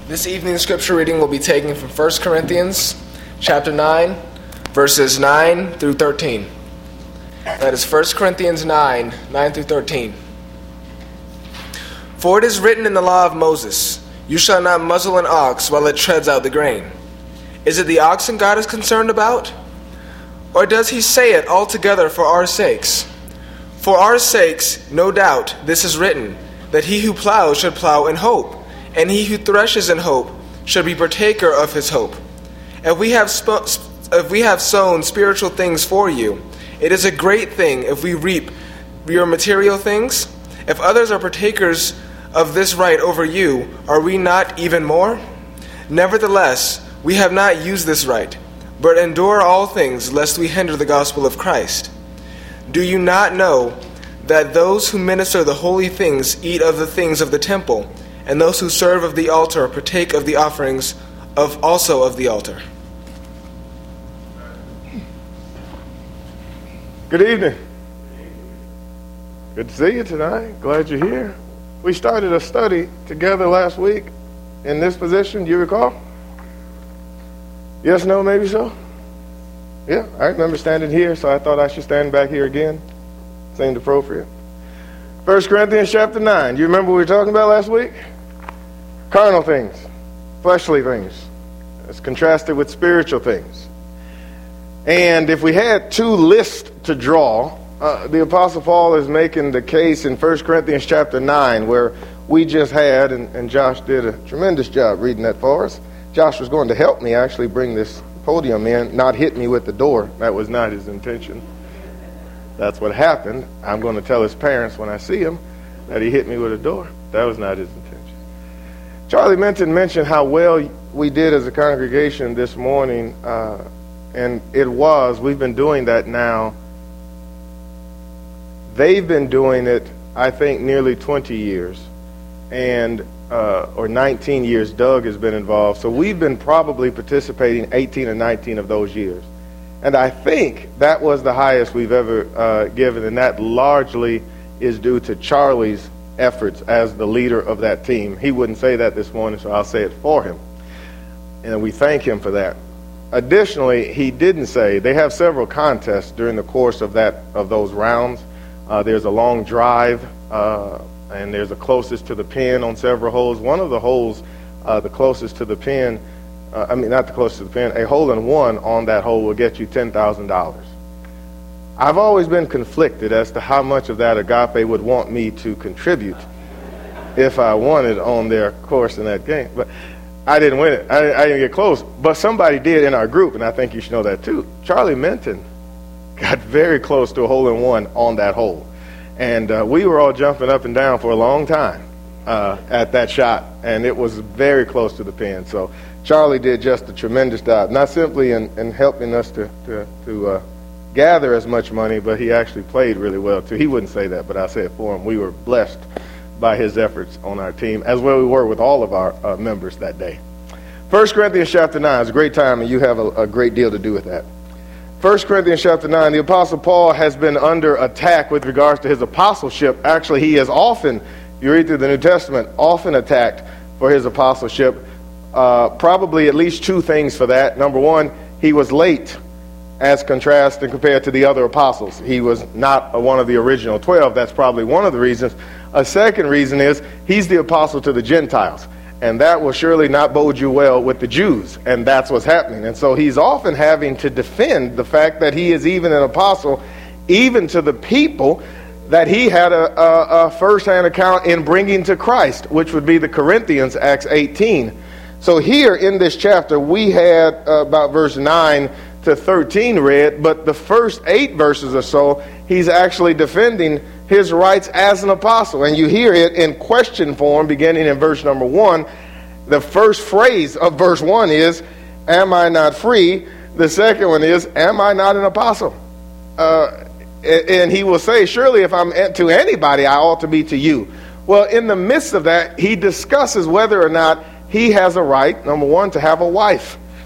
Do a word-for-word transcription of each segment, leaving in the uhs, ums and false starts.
This evening's scripture reading will be taken from First Corinthians chapter nine, verses nine through thirteen. That is First Corinthians nine, nine through thirteen. For it is written in the law of Moses, you shall not muzzle an ox while it treads out the grain. Is it the oxen God is concerned about? Or does he say it altogether for our sakes? For our sakes, no doubt, this is written, that he who plows should plow in hope, and he who threshes in hope should be partaker of his hope. If we have sp- if we have sown spiritual things for you, it is a great thing if we reap your material things. If others are partakers of this right over you, are we not even more? Nevertheless, we have not used this right, but endure all things, lest we hinder the gospel of Christ. Do you not know that those who minister the holy things eat of the things of the temple, and those who serve of the altar partake of the offerings of also of the altar? Good evening. Good to see you tonight. Glad you're here. We started a study together last week in this position. Do you recall? Yes, no, maybe so? Yeah, I remember standing here, so I thought I should stand back here again. Seemed appropriate. First Corinthians chapter nine. Do you remember what we were talking about last week? Carnal things, fleshly things, as contrasted with spiritual things. And if we had two lists to draw, uh, the Apostle Paul is making the case in First Corinthians chapter nine, where we just had, and, and Josh did a tremendous job reading that for us. Josh was going to help me actually bring this podium in, not hit me with the door. That was not his intention. That's what happened. I'm going to tell his parents when I see him that he hit me with a door. That was not his intention. Charlie Minton mentioned how well we did as a congregation this morning, uh, and it was. We've been doing that now. They've been doing it, I think, nearly twenty years, and uh, or nineteen years. Doug has been involved, so we've been probably participating eighteen or nineteen of those years. And I think that was the highest we've ever uh, given, and that largely is due to Charlie's efforts as the leader of that team. He wouldn't say that this morning, so I'll say it for him. And we thank him for that. Additionally, he didn't say, they have several contests during the course of that of those rounds. Uh, there's a long drive, uh, and there's a closest to the pin on several holes. One of the holes, uh, the closest to the pin, uh, I mean, not the closest to the pin, a hole in one on that hole will get you ten thousand dollars. I've always been conflicted as to how much of that Agape would want me to contribute if I wanted on their course in that game. But I didn't win it. I, I didn't get close. But somebody did in our group, and I think you should know that too. Charlie Minton got very close to a hole-in-one on that hole. And uh, we were all jumping up and down for a long time uh, at that shot, and it was very close to the pin. So Charlie did just a tremendous job, not simply in, in helping us to, to, to uh, gather as much money, but he actually played really well too. He wouldn't say that, but I say it for him. We were blessed by his efforts on our team, as well we were with all of our uh, members that day. First Corinthians chapter nine is a great time, and you have a, a great deal to do with that. First Corinthians chapter nine, the Apostle Paul has been under attack with regards to his apostleship. Actually, he is often, if you read through the New Testament, often attacked for his apostleship. Uh, probably at least two things for that. Number one, he was late as contrast and compared to the other apostles. He was not a, one of the original twelve. That's probably one of the reasons. A second reason is he's the apostle to the Gentiles. And that will surely not bode you well with the Jews. And that's what's happening. And so he's often having to defend the fact that he is even an apostle, even to the people that he had a, a, a first-hand account in bringing to Christ, which would be the Corinthians, Acts eighteen. So here in this chapter, we had uh, about verse nine to thirteen read, but the first eight verses or so, he's actually defending his rights as an apostle. And you hear it in question form beginning in verse number one. The first phrase of verse one is, am I not free? The second one is, am I not an apostle? Uh, and he will say, surely if I'm to anybody, I ought to be to you. Well, in the midst of that, he discusses whether or not he has a right, number one, to have a wife.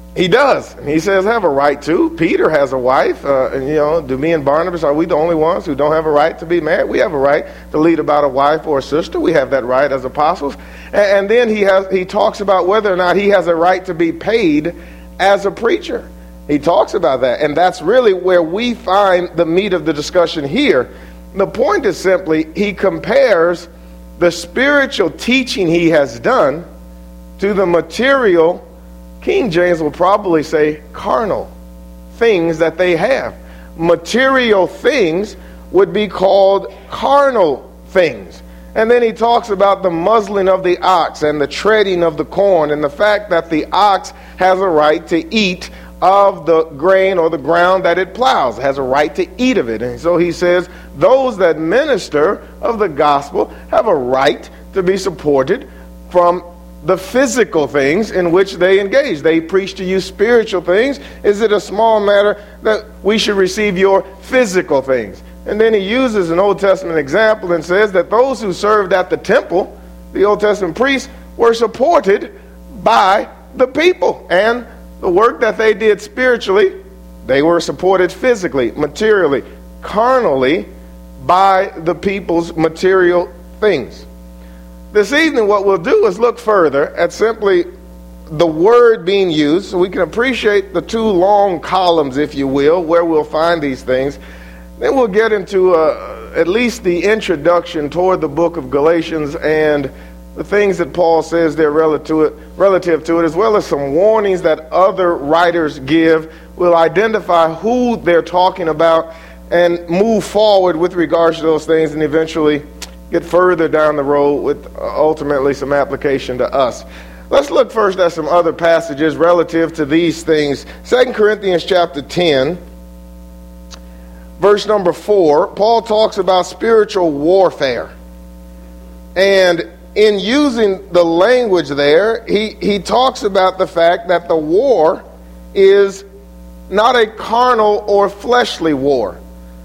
He does. And he says, have a right to. Peter has a wife. Uh, and, you know, do me and Barnabas, are we the only ones who don't have a right to be married? We have a right to lead about a wife or a sister. We have that right as apostles. And, and then he has he talks about whether or not he has a right to be paid as a preacher. He talks about that. And that's really where we find the meat of the discussion here. The point is simply, he compares the spiritual teaching he has done to the material, King James will probably say carnal things that they have. Material things would be called carnal things. And then he talks about the muzzling of the ox and the treading of the corn and the fact that the ox has a right to eat of the grain or the ground that it plows, has a right to eat of it. And so he says those that minister of the gospel have a right to be supported from the physical things in which they engage. They preach to you spiritual things. Is it a small matter that we should receive your physical things? And then he uses an Old Testament example and says that those who served at the temple, the Old Testament priests, were supported by the people. And the work that they did spiritually, they were supported physically, materially, carnally by the people's material things. This evening, what we'll do is look further at simply the word being used so we can appreciate the two long columns, if you will, where we'll find these things. Then we'll get into uh, at least the introduction toward the book of Galatians and the things that Paul says they're relative to it, relative to it, as well as some warnings that other writers give. We'll identify who they're talking about and move forward with regards to those things, and eventually get further down the road with uh, ultimately some application to us. Let's look first at some other passages relative to these things. Second Corinthians chapter ten, verse number four, Paul talks about spiritual warfare. And in using the language there, he, he talks about the fact that the war is not a carnal or fleshly war.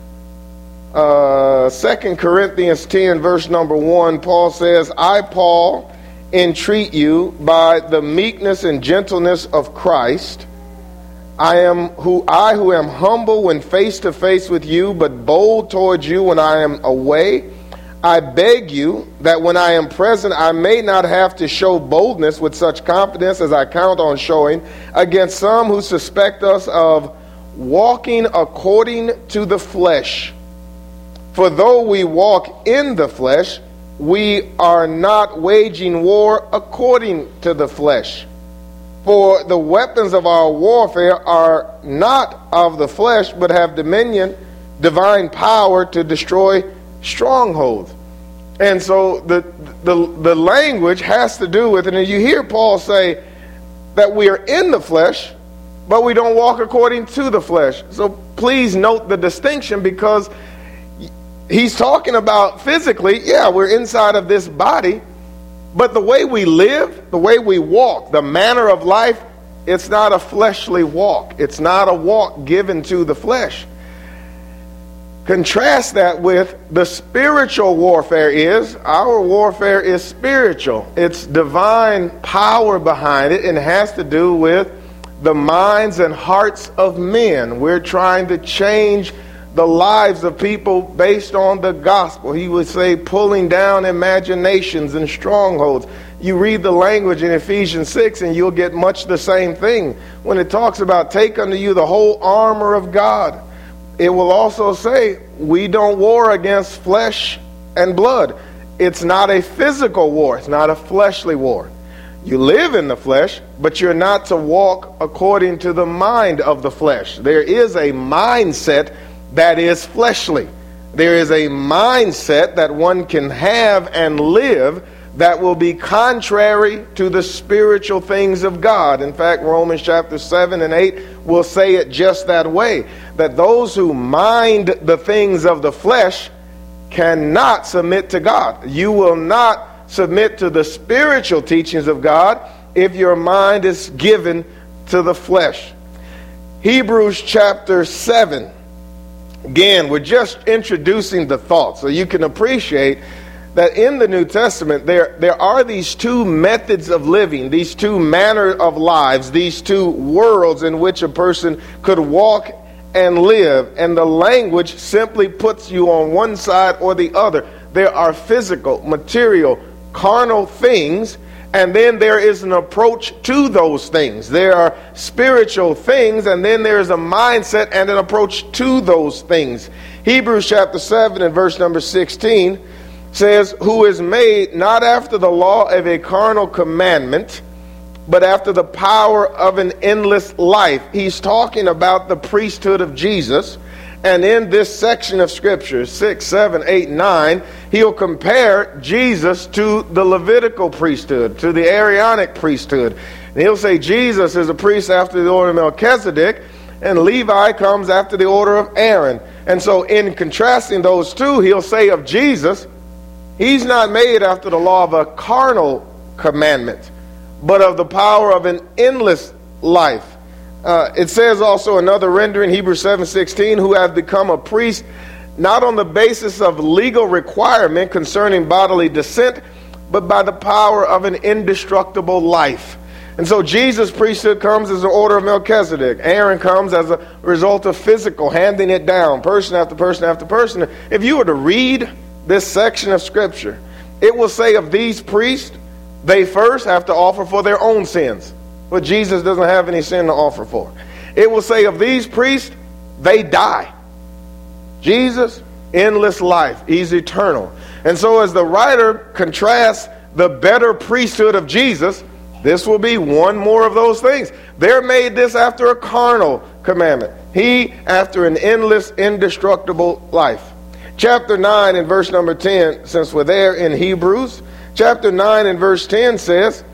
Uh, Second Corinthians ten, verse number one, Paul says, I, Paul, entreat you by the meekness and gentleness of Christ. I am who I who am humble when face to face with you, but bold towards you when I am away. I beg you that when I am present, I may not have to show boldness with such confidence as I count on showing against some who suspect us of walking according to the flesh. For though we walk in the flesh, we are not waging war according to the flesh. For the weapons of our warfare are not of the flesh, but have dominion, divine power to destroy strongholds. And so the, the, the language has to do with it. And you hear Paul say that we are in the flesh, but we don't walk according to the flesh. So please note the distinction, because he's talking about physically, yeah, we're inside of this body, but the way we live, the way we walk, the manner of life, it's not a fleshly walk. It's not a walk given to the flesh. Contrast that with the spiritual warfare is, our warfare is spiritual. It's divine power behind it, and has to do with the minds and hearts of men. We're trying to change the lives of people based on the gospel. He would say pulling down imaginations and strongholds. You read the language in Ephesians six and you'll get much the same thing. When it talks about take unto you the whole armor of God, it will also say we don't war against flesh and blood. It's not a physical war. It's not a fleshly war. You live in the flesh, but you're not to walk according to the mind of the flesh. There is a mindset that is fleshly. There is a mindset that one can have and live that will be contrary to the spiritual things of God. In fact, Romans chapter seven and eight will say it just that way, that those who mind the things of the flesh cannot submit to God. You will not submit to the spiritual teachings of God if your mind is given to the flesh. Hebrews chapter seven. Again, we're just introducing the thought so you can appreciate that in the New Testament there, there are these two methods of living, these two manner of lives, these two worlds in which a person could walk and live. And the language simply puts you on one side or the other. There are physical, material, carnal things, and then there is an approach to those things. There are spiritual things, and then there is a mindset and an approach to those things. Hebrews chapter seven and verse number sixteen says, who is made not after the law of a carnal commandment, but after the power of an endless life. He's talking about the priesthood of Jesus. And in this section of Scripture, six, seven, eight, nine, he'll compare Jesus to the Levitical priesthood, to the Aaronic priesthood. And he'll say Jesus is a priest after the order of Melchizedek, and Levi comes after the order of Aaron. And so in contrasting those two, he'll say of Jesus, he's not made after the law of a carnal commandment, but of the power of an endless life. Uh, it says also another rendering, Hebrews seven sixteen, who have become a priest not on the basis of legal requirement concerning bodily descent, but by the power of an indestructible life. And so Jesus' priesthood comes as an order of Melchizedek. Aaron comes as a result of physical, handing it down, person after person after person. If you were to read this section of Scripture, it will say of these priests, they first have to offer for their own sins. But Jesus doesn't have any sin to offer for. It will say of these priests, they die. Jesus, endless life. He's eternal. And so as the writer contrasts the better priesthood of Jesus, this will be one more of those things. They're made this after a carnal commandment. He after an endless, indestructible life. Chapter nine and verse number ten, since we're there in Hebrews, chapter nine and verse ten says,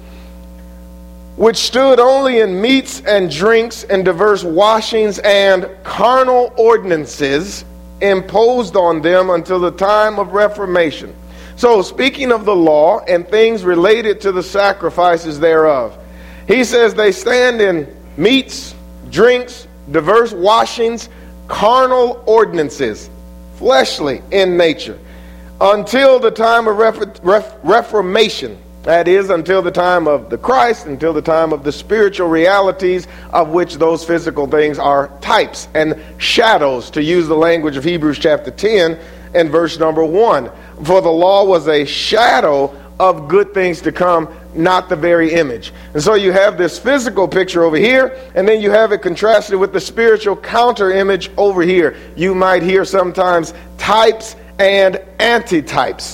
which stood only in meats and drinks and diverse washings and carnal ordinances imposed on them until the time of Reformation. So speaking of the law and things related to the sacrifices thereof, he says they stand in meats, drinks, diverse washings, carnal ordinances, fleshly in nature, until the time of ref- ref- Reformation. That is, until the time of the Christ, until the time of the spiritual realities of which those physical things are types and shadows, to use the language of Hebrews chapter ten and verse number one. For the law was a shadow of good things to come, not the very image. And so you have this physical picture over here, and then you have it contrasted with the spiritual counter image over here. You might hear sometimes types and antitypes.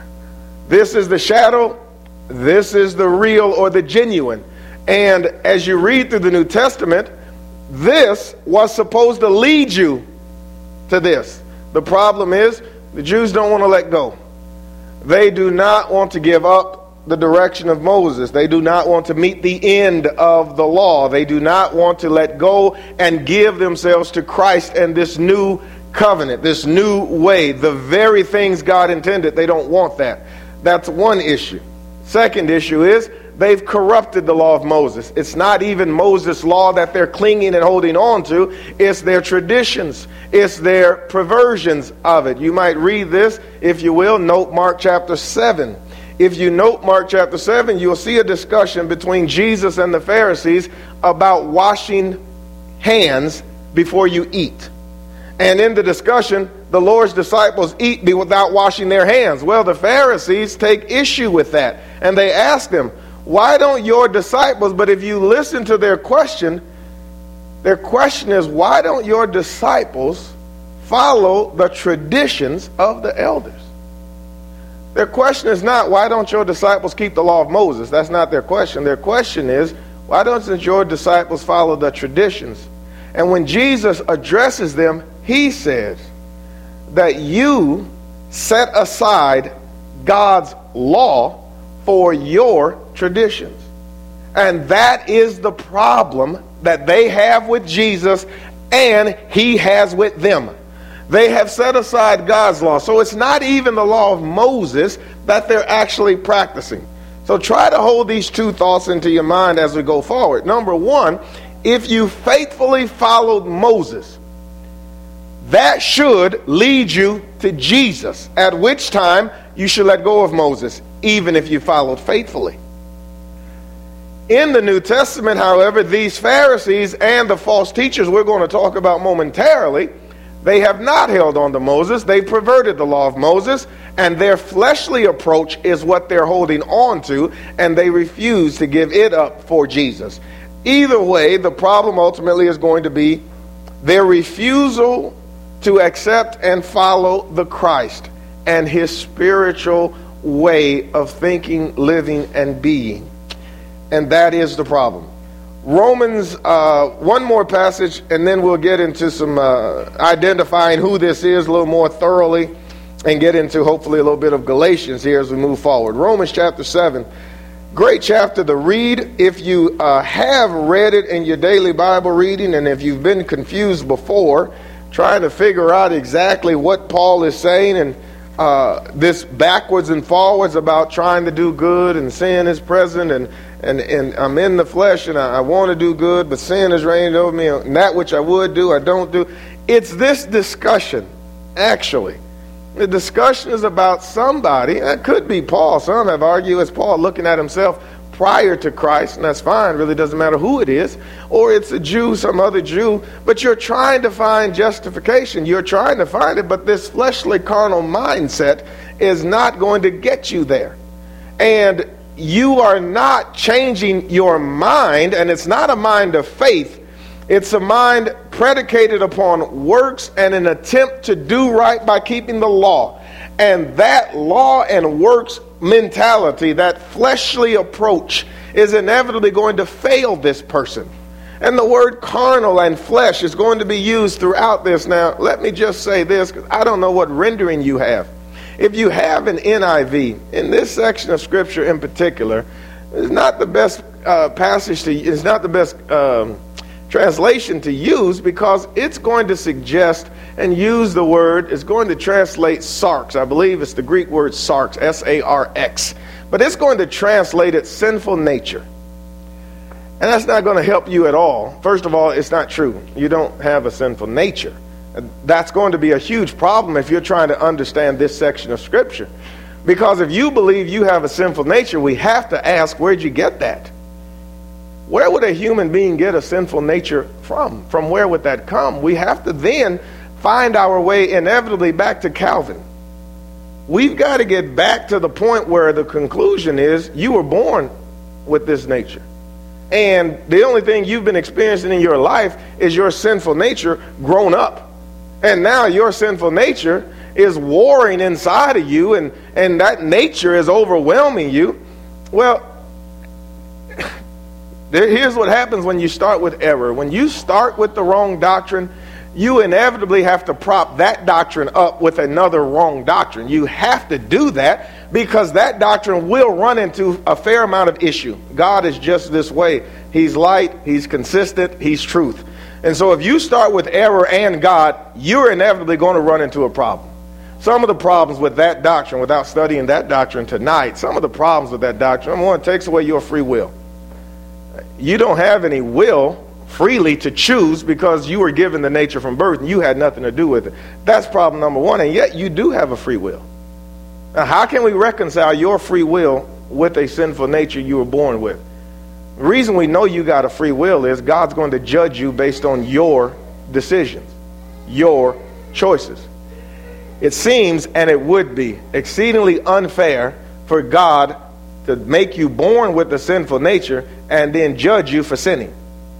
This is the shadow. This is the real or the genuine. And as you read through the New Testament, this was supposed to lead you to this. The problem is the Jews don't want to let go. They do not want to give up the direction of Moses. They do not want to meet the end of the law. They do not want to let go and give themselves to Christ and this new covenant, this new way, the very things God intended. They don't want that. That's one issue. Second issue is they've corrupted the law of Moses. It's not even Moses' law that they're clinging and holding on to. It's their traditions. It's their perversions of it. You might read this, if you will, note Mark chapter seven. If you note Mark chapter seven, you'll see a discussion between Jesus and the Pharisees about washing hands before you eat. And in the discussion, the Lord's disciples eat without washing their hands. Well, the Pharisees take issue with that. And they ask them, why don't your disciples, but if you listen to their question, their question is, why don't your disciples follow the traditions of the elders? Their question is not, why don't your disciples keep the law of Moses? That's not their question. Their question is, why don't your disciples follow the traditions? And when Jesus addresses them, he says that you set aside God's law for your traditions. And that is the problem that they have with Jesus and he has with them. They have set aside God's law. So it's not even the law of Moses that they're actually practicing. So try to hold these two thoughts into your mind as we go forward. Number one, if you faithfully followed Moses, That should lead you to Jesus, at which time you should let go of Moses, even if you followed faithfully. In the New Testament, however, these Pharisees and the false teachers we're going to talk about momentarily, they have not held on to Moses. They perverted the law of Moses, and their fleshly approach is what they're holding on to, and they refuse to give it up for Jesus. Either way, the problem ultimately is going to be their refusal to accept and follow the Christ and his spiritual way of thinking, living, and being. And that is the problem. Romans, uh, one more passage, and then we'll get into some uh, identifying who this is a little more thoroughly, and get into hopefully a little bit of Galatians here as we move forward. Romans chapter seven, great chapter to read. If you uh, have read it in your daily Bible reading, and if you've been confused before, trying to figure out exactly what Paul is saying, and uh, this backwards and forwards about trying to do good, and sin is present, and And, and I'm in the flesh, and I, I want to do good, but sin is reigning over me, and that which I would do, I don't do. It's this discussion, actually. The discussion is about somebody. That could be Paul. Some have argued it's Paul looking at himself prior to Christ, and that's fine. It really doesn't matter who it is. Or it's a Jew, some other Jew. But you're trying to find justification. You're trying to find it, but this fleshly carnal mindset is not going to get you there. And you are not changing your mind, and it's not a mind of faith. It's a mind predicated upon works and an attempt to do right by keeping the law. And that law and works mentality, that fleshly approach, is inevitably going to fail this person. And the word carnal and flesh is going to be used throughout this. Now, let me just say this, because I don't know what rendering you have. If you have an N I V, in this section of Scripture in particular, it's not the best uh, passage to, it's not the best um, translation to use, because it's going to suggest and use the word, it's going to translate sarx. I believe it's the Greek word sarx, S A R X. But it's going to translate it sinful nature. And that's not going to help you at all. First of all, it's not true. You don't have a sinful nature. That's going to be a huge problem if you're trying to understand this section of Scripture. Because if you believe you have a sinful nature, we have to ask, where'd you get that? Where would a human being get a sinful nature from? From where would that come? We have to then find our way inevitably back to Calvin. We've got to get back to the point where the conclusion is you were born with this nature. And the only thing you've been experiencing in your life is your sinful nature grown up. And now your sinful nature is warring inside of you, and, and that nature is overwhelming you. Well, there, here's what happens when you start with error. When you start with the wrong doctrine, you inevitably have to prop that doctrine up with another wrong doctrine. You have to do that, because that doctrine will run into a fair amount of issue. God is just this way. He's light, he's consistent, he's truth. And so if you start with error and God, you're inevitably going to run into a problem. Some of the problems with that doctrine, without studying that doctrine tonight, some of the problems with that doctrine, number one, it takes away your free will. You don't have any will freely to choose, because you were given the nature from birth and you had nothing to do with it. That's problem number one, and yet you do have a free will. Now, how can we reconcile your free will with a sinful nature you were born with? The reason we know you got a free will is God's going to judge you based on your decisions, your choices. It seems, and it would be, exceedingly unfair for God to make you born with a sinful nature and then judge you for sinning.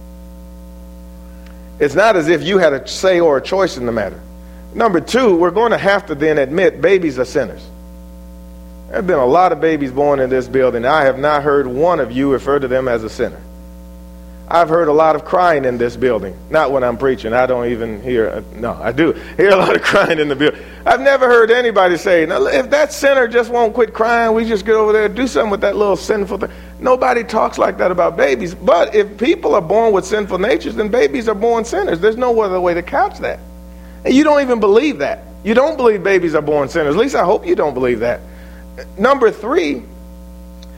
It's not as if you had a say or a choice in the matter. Number two, we're going to have to then admit babies are sinners. There have been a lot of babies born in this building. I have not heard one of you refer to them as a sinner. I've heard a lot of crying in this building. Not when I'm preaching. I don't even hear, no, I do hear a lot of crying in the building. I've never heard anybody say, now, if that sinner just won't quit crying, we just get over there and do something with that little sinful thing. Nobody talks like that about babies. But if people are born with sinful natures, then babies are born sinners. There's no other way to couch that. And you don't even believe that. You don't believe babies are born sinners. At least I hope you don't believe that. Number three,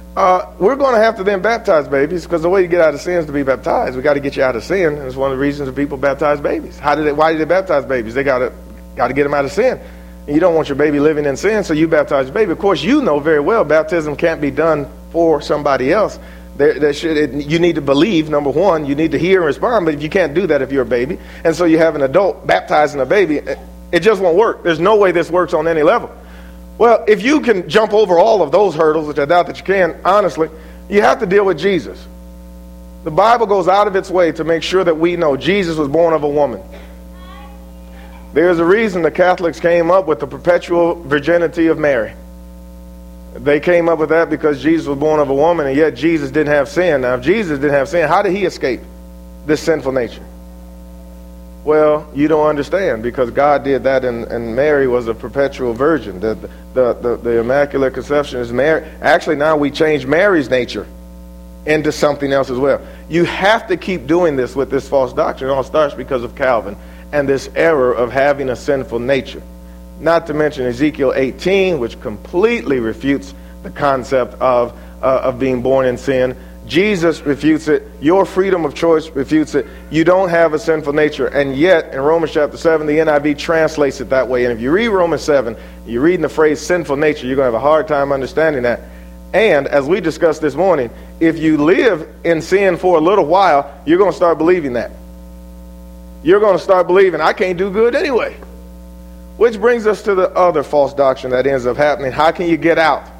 Uh, we're going to have to then baptize babies, because the way you get out of sin is to be baptized. We got to get you out of sin. And it's one of the reasons that people baptize babies. How did they, why did they baptize babies? They got to got to get them out of sin. And you don't want your baby living in sin, so you baptize your baby. Of course, you know very well baptism can't be done for somebody else. There, there should, it, you need to believe, number one. You need to hear and respond, but you can't do that if you're a baby. And so you have an adult baptizing a baby. It, it just won't work. There's no way this works on any level. Well, if you can jump over all of those hurdles, which I doubt that you can, honestly, you have to deal with Jesus. The Bible goes out of its way to make sure that we know Jesus was born of a woman. There's a reason the Catholics came up with the perpetual virginity of Mary. They came up with that because Jesus was born of a woman, and yet Jesus didn't have sin. Now, if Jesus didn't have sin, how did he escape this sinful nature? Well, you don't understand, because God did that, and, and Mary was a perpetual virgin. The, the, the, the Immaculate Conception is Mary. Actually, now we change Mary's nature into something else as well. You have to keep doing this with this false doctrine. It all starts because of Calvin and this error of having a sinful nature. Not to mention Ezekiel eighteen, which completely refutes the concept of, uh, of being born in sin. Jesus refutes it. Your freedom of choice refutes it. You don't have a sinful nature. And yet, in Romans chapter seven, the N I V translates it that way. And if you read Romans seven, you're reading the phrase sinful nature, you're going to have a hard time understanding that. And, as we discussed this morning, if you live in sin for a little while, you're going to start believing that. You're going to start believing, I can't do good anyway. Which brings us to the other false doctrine that ends up happening. How can you get out?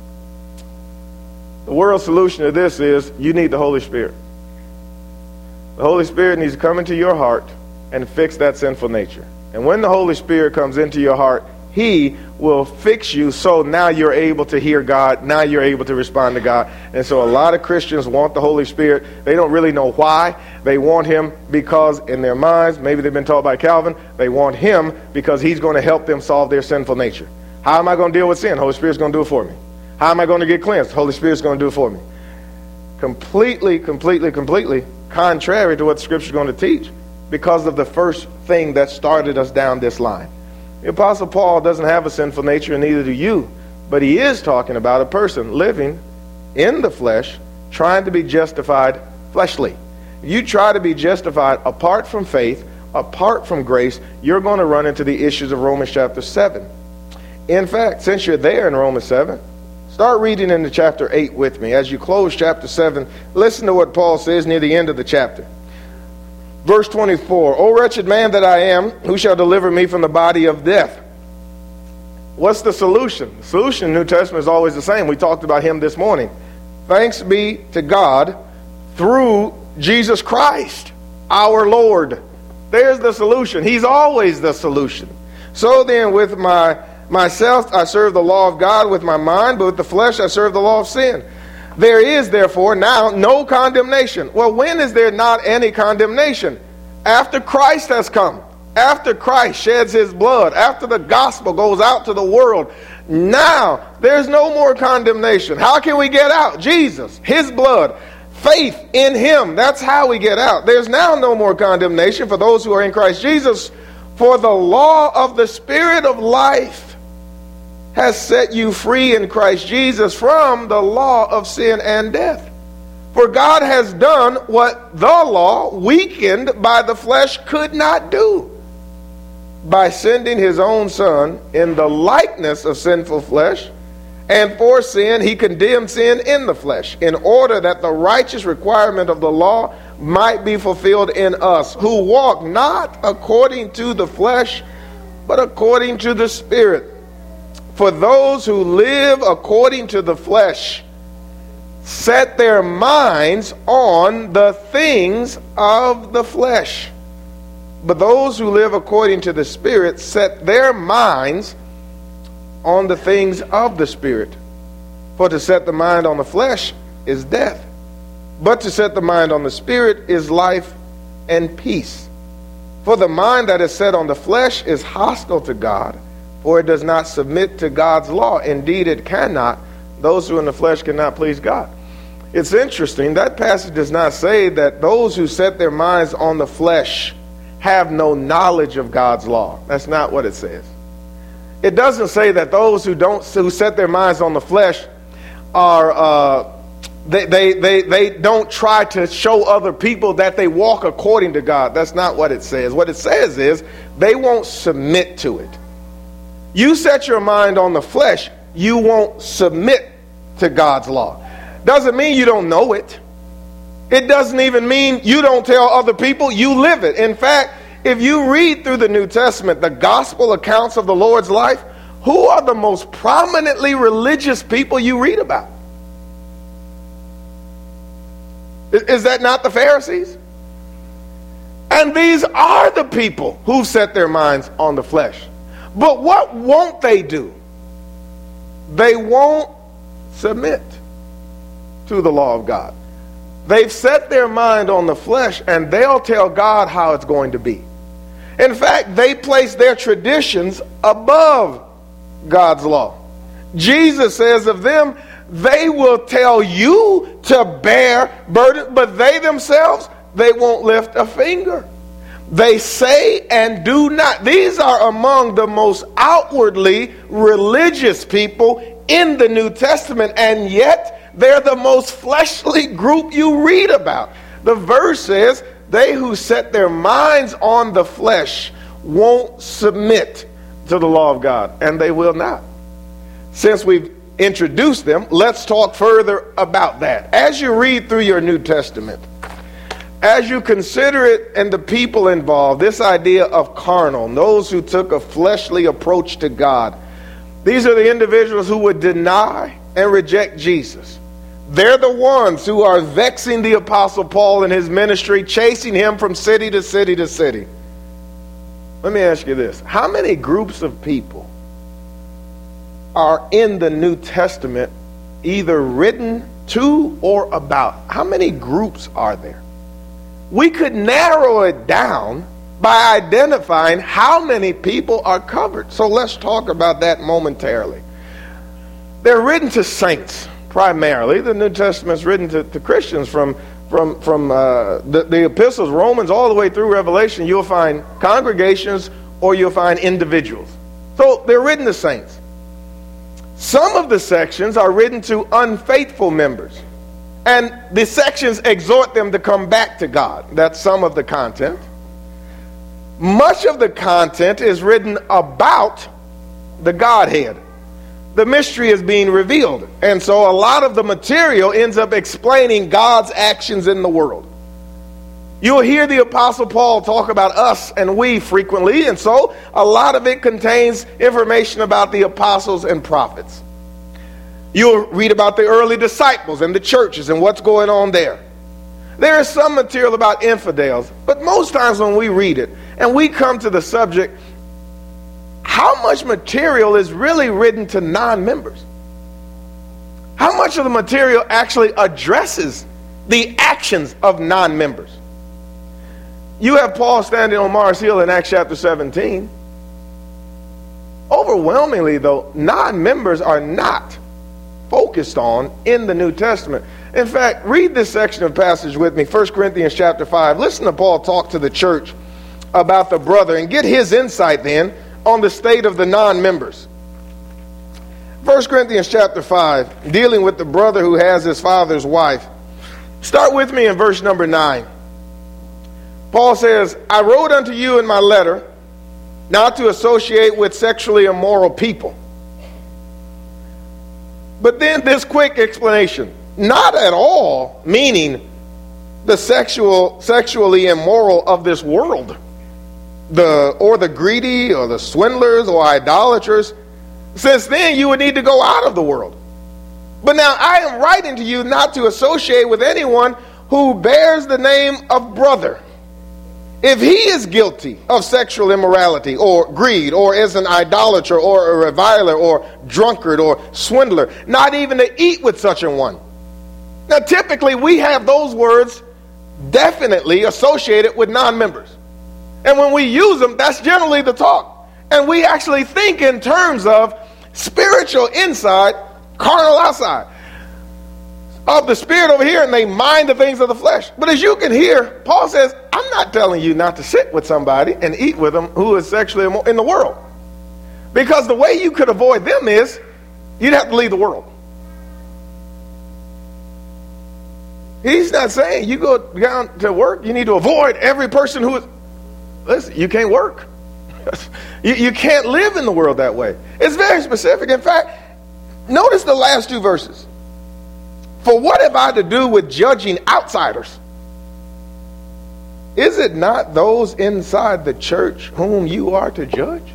The world's solution to this is you need the Holy Spirit. The Holy Spirit needs to come into your heart and fix that sinful nature. And when the Holy Spirit comes into your heart, he will fix you so now you're able to hear God. Now you're able to respond to God. And so a lot of Christians want the Holy Spirit. They don't really know why. They want him because in their minds, maybe they've been taught by Calvin, they want him because he's going to help them solve their sinful nature. How am I going to deal with sin? The Holy Spirit's going to do it for me. How am I going to get cleansed? The Holy Spirit's going to do it for me. Completely, completely, completely contrary to what the Scripture's going to teach, because of the first thing that started us down this line. The Apostle Paul doesn't have a sinful nature, and neither do you. But he is talking about a person living in the flesh, trying to be justified fleshly. If you try to be justified apart from faith, apart from grace, you're going to run into the issues of Romans chapter seven. In fact, since you're there in Romans seven, start reading into chapter eight with me. As you close chapter seven, listen to what Paul says near the end of the chapter. Verse twenty-four, O wretched man that I am, who shall deliver me from the body of death? What's the solution? The solution in the New Testament is always the same. We talked about him this morning. Thanks be to God through Jesus Christ, our Lord. There's the solution. He's always the solution. So then with my myself I serve the law of God with my mind, but with the flesh I serve the law of sin. There is, therefore, now no condemnation. Well, when is there not any condemnation? After Christ has come. After Christ sheds his blood. After the gospel goes out to the world. Now, there's no more condemnation. How can we get out? Jesus, his blood, faith in him. That's how we get out. There's now no more condemnation for those who are in Christ Jesus. For the law of the Spirit of life has set you free in Christ Jesus from the law of sin and death. For God has done what the law, weakened by the flesh, could not do, by sending his own Son in the likeness of sinful flesh, and for sin he condemned sin in the flesh, in order that the righteous requirement of the law might be fulfilled in us, who walk not according to the flesh, but according to the Spirit. For those who live according to the flesh set their minds on the things of the flesh. But those who live according to the Spirit set their minds on the things of the Spirit. For to set the mind on the flesh is death, but to set the mind on the Spirit is life and peace. For the mind that is set on the flesh is hostile to God, for it does not submit to God's law. Indeed, it cannot. Those who are in the flesh cannot please God. It's interesting. That passage does not say that those who set their minds on the flesh have no knowledge of God's law. That's not what it says. It doesn't say that those who don't who set their minds on the flesh are uh, they, they they they don't try to show other people that they walk according to God. That's not what it says. What it says is they won't submit to it. You set your mind on the flesh, you won't submit to God's law. Doesn't mean you don't know it. It doesn't even mean you don't tell other people, you live it. In fact, if you read through the New Testament, the gospel accounts of the Lord's life, who are the most prominently religious people you read about? Is that not the Pharisees? And these are the people who set their minds on the flesh. But what won't they do? They won't submit to the law of God. They've set their mind on the flesh, and they'll tell God how it's going to be. In fact, they place their traditions above God's law. Jesus says of them, they will tell you to bear burden, but they themselves, they won't lift a finger. They say and do not. These are among the most outwardly religious people in the New Testament, and yet they're the most fleshly group you read about. The verse says, they who set their minds on the flesh won't submit to the law of God, and they will not. Since we've introduced them, let's talk further about that. As you read through your New Testament, as you consider it and the people involved, this idea of carnal, those who took a fleshly approach to God, these are the individuals who would deny and reject Jesus. They're the ones who are vexing the Apostle Paul in his ministry, chasing him from city to city to city. Let me ask you this. How many groups of people are in the New Testament either written to or about? How many groups are there? We could narrow it down by identifying how many people are covered. So let's talk about that momentarily. They're written to saints, primarily. The New Testament is written to, to Christians from, from, from uh, the, the epistles, Romans, all the way through Revelation. You'll find congregations or you'll find individuals. So they're written to saints. Some of the sections are written to unfaithful members. And the sections exhort them to come back to God. That's some of the content. Much of the content is written about the Godhead. The mystery is being revealed. And so a lot of the material ends up explaining God's actions in the world. You'll hear the Apostle Paul talk about us and we frequently. And so a lot of it contains information about the apostles and prophets. You'll read about the early disciples and the churches and what's going on there. There is some material about infidels, but most times when we read it and we come to the subject, how much material is really written to non-members? How much of the material actually addresses the actions of non-members? You have Paul standing on Mars Hill in Acts chapter seventeen. Overwhelmingly, though, non-members are not focused on in the New Testament. In fact, read this section of passage with me, First Corinthians chapter five. Listen to Paul talk to the church about the brother and get his insight then on the state of the non-members. First Corinthians chapter five, dealing with the brother who has his father's wife. Start with me in verse number nine. Paul says, I wrote unto you in my letter not to associate with sexually immoral people. But then this quick explanation. Not at all, meaning the sexual, sexually immoral of this world. The, or the greedy, or the swindlers, or idolaters. Since then, you would need to go out of the world. But now I am writing to you not to associate with anyone who bears the name of brother, if he is guilty of sexual immorality or greed, or is an idolater or a reviler or drunkard or swindler, not even to eat with such a one. Now typically we have those words definitely associated with non-members. And when we use them, that's generally the talk. And we actually think in terms of spiritual inside, carnal outside. Of the spirit over here, and they mind the things of the flesh. But as you can hear, Paul says, I'm not telling you not to sit with somebody and eat with them who is sexually immoral in the world. Because the way you could avoid them is you'd have to leave the world. He's not saying you go down to work, you need to avoid every person who is... Listen, you can't work. you, you can't live in the world that way. It's very specific. In fact, notice the last two verses. For what have I to do with judging outsiders? Is it not those inside the church whom you are to judge?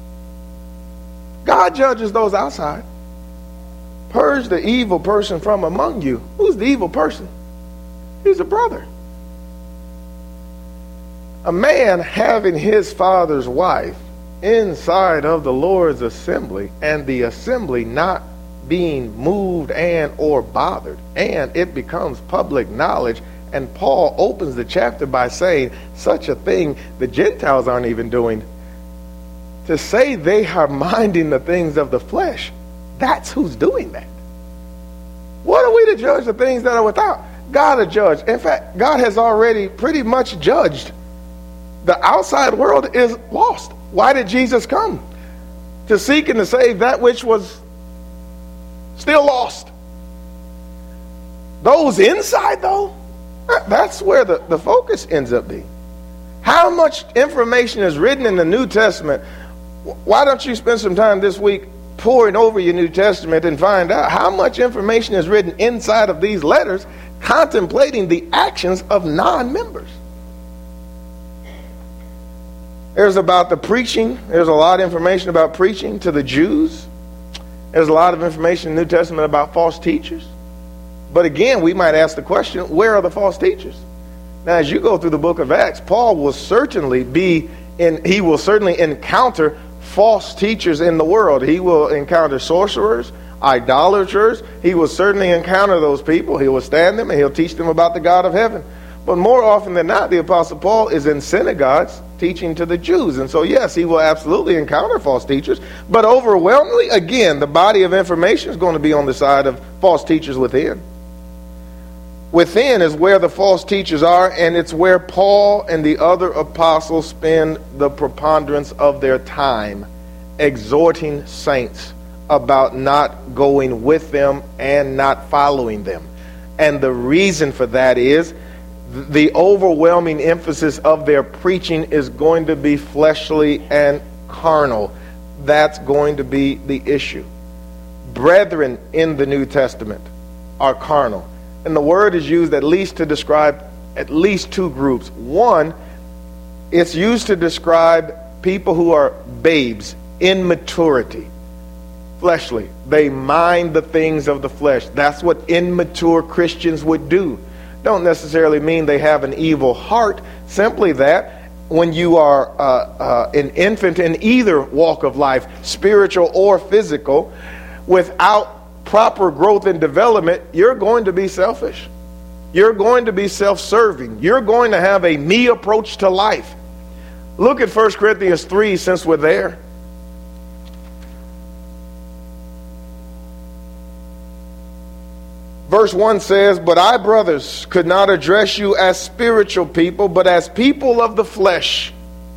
God judges those outside. Purge the evil person from among you. Who's the evil person? He's a brother. A man having his father's wife inside of the Lord's assembly, and the assembly not being moved and or bothered, and it becomes public knowledge. And Paul opens the chapter by saying such a thing the Gentiles aren't even doing. To say they are minding the things of the flesh, that's who's doing that. What are we to judge the things that are without? God to judge. In fact, God has already pretty much judged. The outside world is lost. Why did Jesus come? To seek and to save that which was still lost. Those inside, though, that's where the, the focus ends up being. How much information is written in the New Testament? Why don't you spend some time this week poring over your New Testament and find out how much information is written inside of these letters, contemplating the actions of non-members? There's about the preaching. There's a lot of information about preaching to the Jews. There's a lot of information in the New Testament about false teachers. But again, we might ask the question, where are the false teachers? Now, as you go through the book of Acts, Paul will certainly be in, he will certainly encounter false teachers in the world. He will encounter sorcerers, idolaters. He will certainly encounter those people. He will stand them and he'll teach them about the God of heaven. But more often than not, the Apostle Paul is in synagogues teaching to the Jews. And so, yes, he will absolutely encounter false teachers. But overwhelmingly, again, the body of information is going to be on the side of false teachers within. Within is where the false teachers are, and it's where Paul and the other apostles spend the preponderance of their time exhorting saints about not going with them and not following them. And the reason for that is the overwhelming emphasis of their preaching is going to be fleshly and carnal. That's going to be the issue. Brethren in the New Testament are carnal. And the word is used at least to describe at least two groups. One, it's used to describe people who are babes, immaturity, fleshly. They mind the things of the flesh. That's what immature Christians would do. Don't necessarily mean they have an evil heart. Simply that when you are uh, uh, an infant in either walk of life, spiritual or physical, without proper growth and development, you're going to be selfish. You're going to be self-serving. You're going to have a me approach to life. Look at First Corinthians three since we're there. Verse one says, "But I, brothers, could not address you as spiritual people, but as people of the flesh,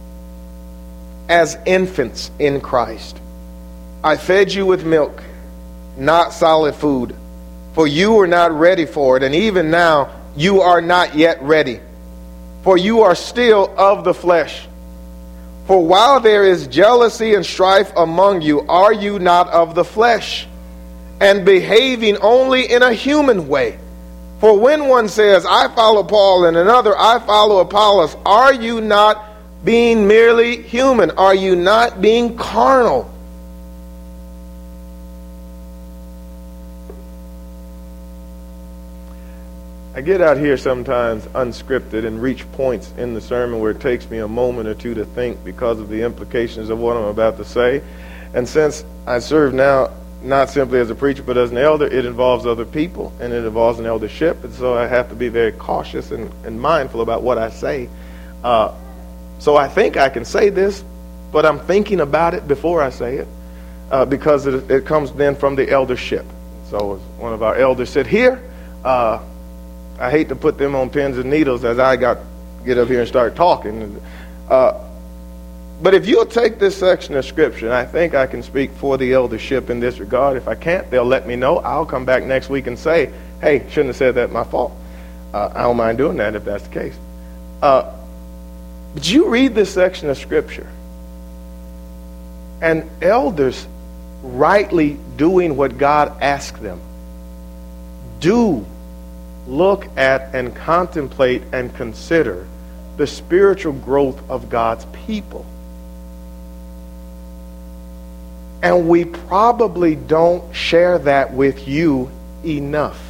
as infants in Christ. I fed you with milk, not solid food, for you were not ready for it, and even now you are not yet ready, for you are still of the flesh. For while there is jealousy and strife among you, are you not of the flesh, and behaving only in a human way? For when one says, I follow Paul, and another, I follow Apollos, are you not being merely human? Are you not being carnal?" I get out here sometimes unscripted and reach points in the sermon where it takes me a moment or two to think because of the implications of what I'm about to say. And since I serve now not simply as a preacher but as an elder, it involves other people and it involves an eldership. And so I have to be very cautious and, and mindful about what I say. Uh, so I think I can say this, but I'm thinking about it before I say it uh, because it, it comes then from the eldership. So as one of our elders said here, uh, I hate to put them on pins and needles as I got get up here and start talking. Uh, but if you'll take this section of Scripture, and I think I can speak for the eldership in this regard. If I can't, they'll let me know. I'll come back next week and say, hey, shouldn't have said that, my fault. Uh, I don't mind doing that if that's the case. Uh, but you read this section of Scripture, and elders rightly doing what God asked them do look at and contemplate and consider the spiritual growth of God's people. And we probably don't share that with you enough.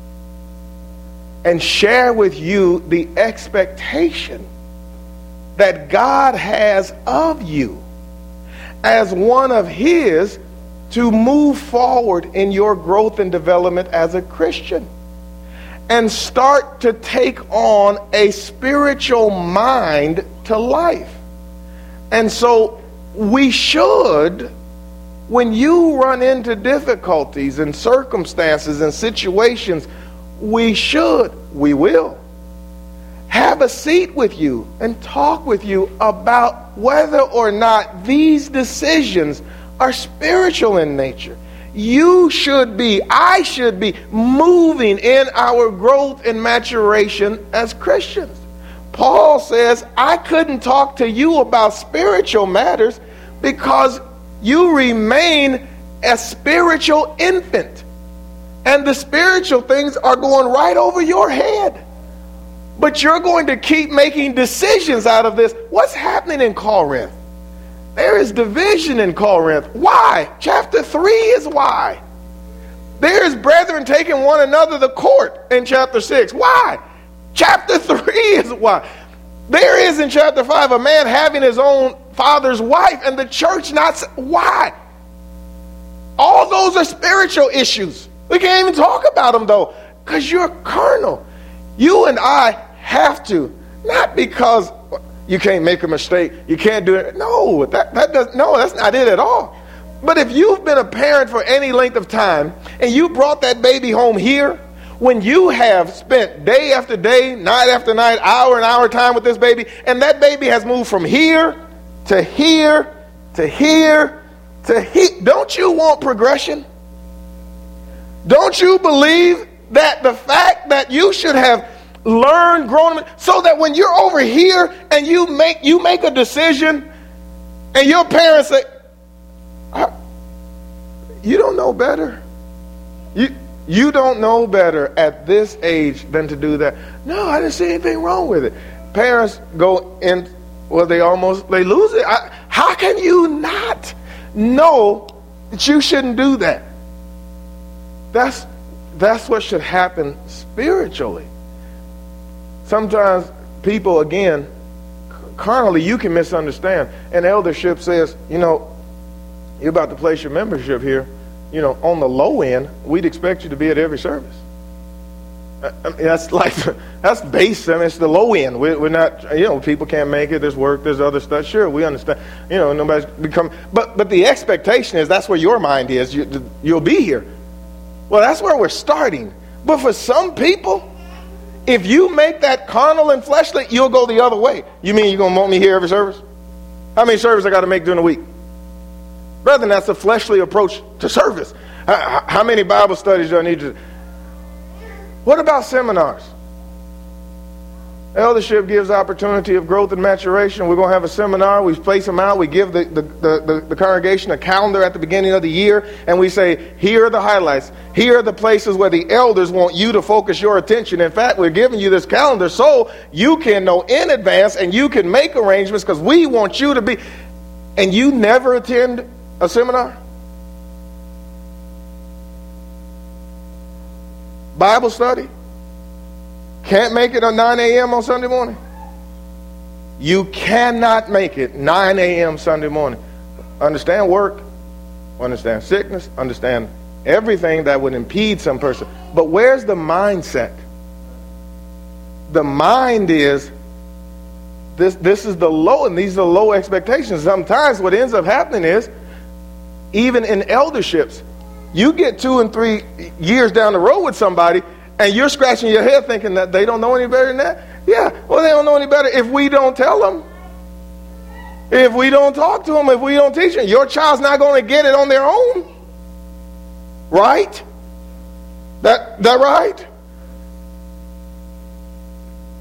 And share with you the expectation that God has of you as one of His to move forward in your growth and development as a Christian and start to take on a spiritual mind to life. And so we should, when you run into difficulties and circumstances and situations, we should, we will, have a seat with you and talk with you about whether or not these decisions are spiritual in nature. You should be, I should be moving in our growth and maturation as Christians. Paul says, I couldn't talk to you about spiritual matters because you remain a spiritual infant. And the spiritual things are going right over your head. But you're going to keep making decisions out of this. What's happening in Corinth? There is division in Corinth. Why? Chapter three is why. There is brethren taking one another to court in chapter six. Why? Chapter three is why. There is in chapter five a man having his own father's wife and the church not. Why? All those are spiritual issues. We can't even talk about them though, because you're carnal. You and I have to, not because you can't make a mistake, you can't do it. No, that, that does, no, that's not it at all. But if you've been a parent for any length of time and you brought that baby home here, when you have spent day after day, night after night, hour and hour time with this baby, and that baby has moved from here to here to here to here, don't you want progression? Don't you believe that the fact that you should have learned, grown, so that when you're over here and you make you make a decision and your parents say, you don't know better. You you don't know better at this age than to do that. No, I didn't see anything wrong with it. Parents go in, well, they almost, they lose it. I, how can you not know that you shouldn't do that? That's that's what should happen spiritually. Sometimes people, again, carnally, you can misunderstand. And eldership says, you know, you're about to place your membership here. You know, on the low end, we'd expect you to be at every service. I mean, that's like, that's base. I mean, it's the low end. We're, we're not, you know, people can't make it. There's work. There's other stuff. Sure, we understand. You know, nobody's become, but but the expectation is that's where your mind is. You, you'll be here. Well, that's where we're starting. But for some people, if you make that carnal and fleshly, you'll go the other way. You mean you're going to want me here every service? How many services I got to make during the week? Brethren, that's a fleshly approach to service. How, how many Bible studies do I need to? What about seminars? Eldership gives opportunity of growth and maturation. We're going to have a seminar. We place them out. We give the, the, the, the, the congregation a calendar at the beginning of the year. And we say, here are the highlights. Here are the places where the elders want you to focus your attention. In fact, we're giving you this calendar so you can know in advance and you can make arrangements because we want you to be. And you never attend a seminar? Bible study? Can't make it at nine a.m. on Sunday morning? You cannot make it nine a.m. Sunday morning. Understand work, understand sickness, understand everything that would impede some person. But where's the mindset? The mind is, this, this is the low, and these are the low expectations. Sometimes what ends up happening is, even in elderships, you get two and three years down the road with somebody, and you're scratching your head thinking that they don't know any better than that? Yeah, well, they don't know any better if we don't tell them. If we don't talk to them, if we don't teach them, your child's not going to get it on their own. Right? That, that right?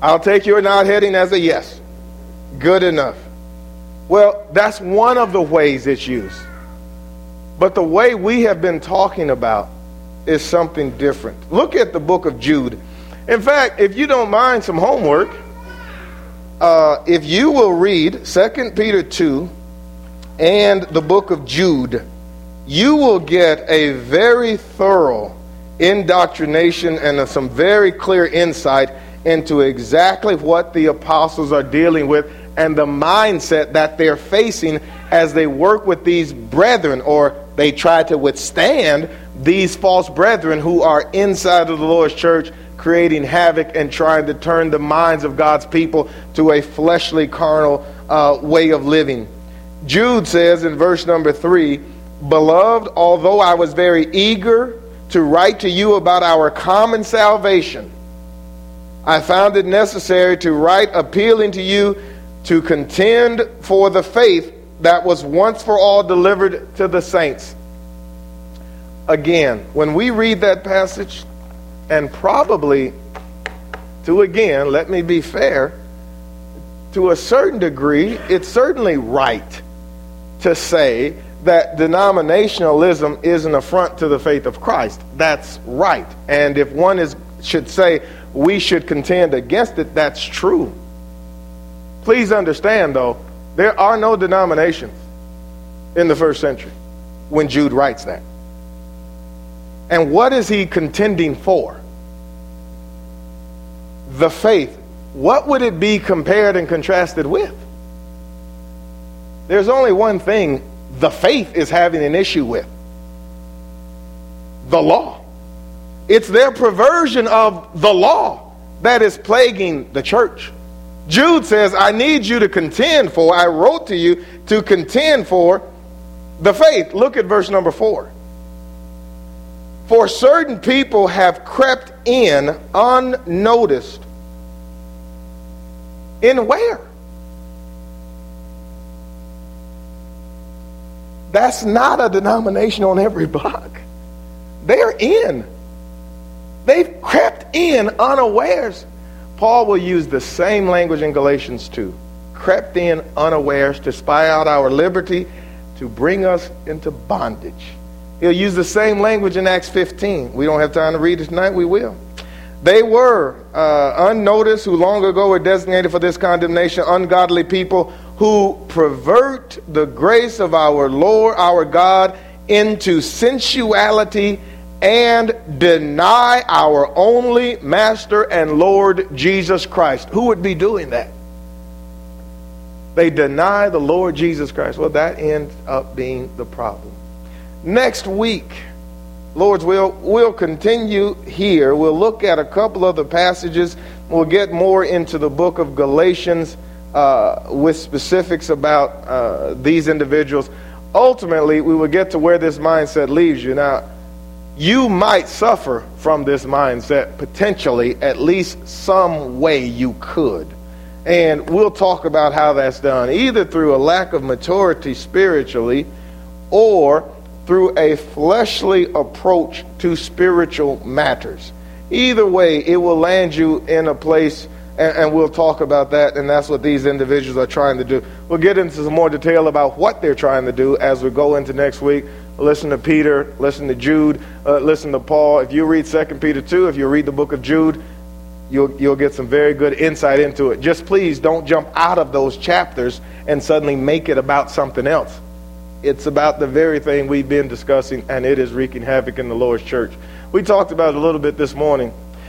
I'll take your nod heading as a yes. Good enough. Well, that's one of the ways it's used. But the way we have been talking about is something different. Look at the book of Jude. In fact, if you don't mind some homework, uh, if you will read Second Peter two and the book of Jude, you will get a very thorough indoctrination and some very clear insight into exactly what the apostles are dealing with and the mindset that they're facing as they work with these brethren, or they try to withstand these false brethren who are inside of the Lord's church, creating havoc and trying to turn the minds of God's people to a fleshly, carnal uh, way of living. Jude says in verse number three, "Beloved, although I was very eager to write to you about our common salvation, I found it necessary to write appealing to you to contend for the faith that was once for all delivered to the saints." Again, when we read that passage, and probably to again, let me be fair, to a certain degree, it's certainly right to say that denominationalism is an affront to the faith of Christ. That's right. And if one is should say we should contend against it, that's true. Please understand, though, there are no denominations in the first century when Jude writes that. And what is he contending for? The faith. What would it be compared and contrasted with? There's only one thing the faith is having an issue with: the law. It's their perversion of the law that is plaguing the church. Jude says, I need you to contend for, I wrote to you to contend for the faith. Look at verse number four. For certain people have crept in unnoticed. In where? That's not a denomination on every block. They're in. They've crept in unawares. Paul will use the same language in Galatians two. Crept in unawares to spy out our liberty, to bring us into bondage. He'll use the same language in Acts fifteen. We don't have time to read it tonight. We will. They were uh, unnoticed, who long ago were designated for this condemnation, ungodly people who pervert the grace of our Lord, our God, into sensuality and deny our only Master and Lord Jesus Christ. Who would be doing that? They deny the Lord Jesus Christ. Well, that ends up being the problem. Next week, Lord's will, we'll continue here. We'll look at a couple of the passages. We'll get more into the book of Galatians uh, with specifics about uh, these individuals. Ultimately, we will get to where this mindset leaves you. Now, you might suffer from this mindset, potentially, at least some way you could. And we'll talk about how that's done, either through a lack of maturity spiritually or through a fleshly approach to spiritual matters. Either way, it will land you in a place, and, and we'll talk about that, and that's what these individuals are trying to do. We'll get into some more detail about what they're trying to do as we go into next week. Listen to Peter, listen to Jude, uh, listen to Paul. If you read Second Peter two, if you read the book of Jude, you'll, you'll get some very good insight into it. Just please don't jump out of those chapters and suddenly make it about something else. It's about the very thing we've been discussing, and it is wreaking havoc in the Lord's church. We talked about it a little bit this morning.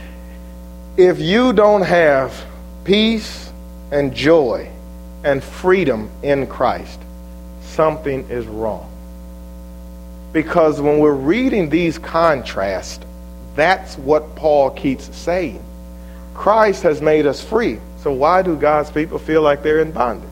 If you don't have peace and joy and freedom in Christ, something is wrong. Because when we're reading these contrasts, that's what Paul keeps saying. Christ has made us free. So why do God's people feel like they're in bondage?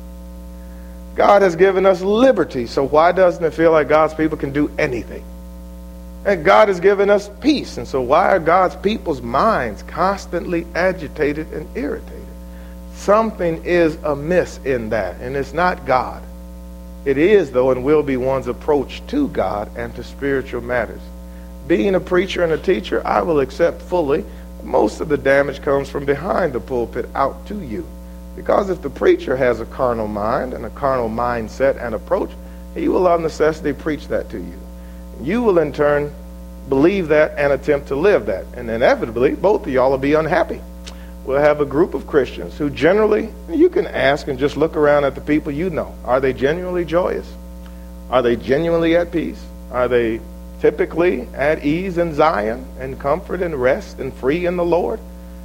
God has given us liberty. So why doesn't it feel like God's people can do anything? And God has given us peace. And so why are God's people's minds constantly agitated and irritated? Something is amiss in that, and it's not God. It is, though, and will be one's approach to God and to spiritual matters. Being a preacher and a teacher, I will accept fully most of the damage comes from behind the pulpit out to you. Because if the preacher has a carnal mind and a carnal mindset and approach, he will of necessity preach that to you. You will in turn believe that and attempt to live that. And inevitably, both of y'all will be unhappy. We'll have a group of Christians who generally, you can ask and just look around at the people you know. Are they genuinely joyous? Are they genuinely at peace? Are they typically at ease in Zion and comfort and rest and free in the Lord?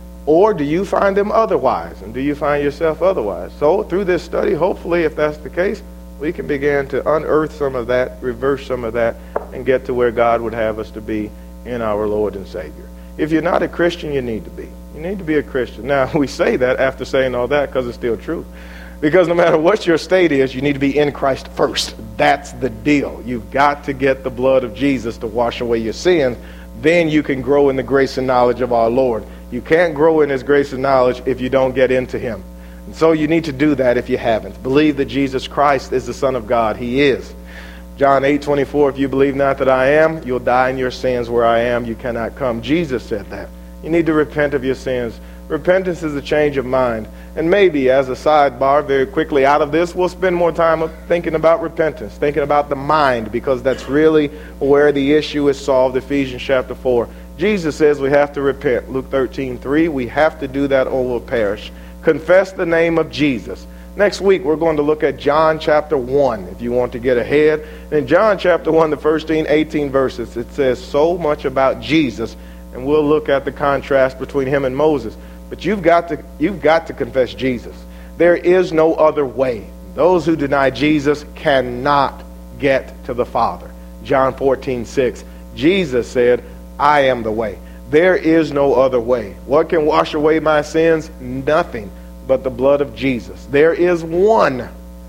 Or do you find them otherwise? And do you find yourself otherwise? So through this study, hopefully, if that's the case, we can begin to unearth some of that, reverse some of that, and get to where God would have us to be in our Lord and Savior. If you're not a Christian, you need to be. You need to be a Christian. Now, we say that after saying all that because it's still true. Because no matter what your state is, you need to be in Christ first. That's the deal. You've got to get the blood of Jesus to wash away your sins. Then you can grow in the grace and knowledge of our Lord. You can't grow in his grace and knowledge if you don't get into him. And so you need to do that if you haven't. Believe that Jesus Christ is the Son of God. He is. John eight twenty-four, if you believe not that I am, you'll die in your sins. Where I am, you cannot come. Jesus said that. You need to repent of your sins. Repentance is a change of mind. And maybe as a sidebar, very quickly out of this, we'll spend more time thinking about repentance, thinking about the mind, because that's really where the issue is solved. Ephesians chapter four. Jesus says we have to repent. Luke thirteen three, we have to do that or we'll perish. Confess the name of Jesus. Next week, we're going to look at John chapter one, if you want to get ahead. In John chapter one, the first eighteen verses, it says so much about Jesus, and we'll look at the contrast between him and Moses. But you've got to, you've got to confess Jesus. There is no other way. Those who deny Jesus cannot get to the Father. John fourteen six, Jesus said, I am the way. There is no other way. What can wash away my sins? Nothing but the blood of Jesus. There is one,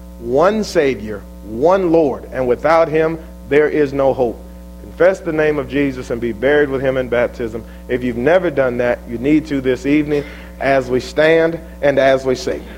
one Savior, one Lord, and without him, there is no hope. Confess the name of Jesus and be buried with him in baptism. If you've never done that, you need to this evening as we stand and as we sing.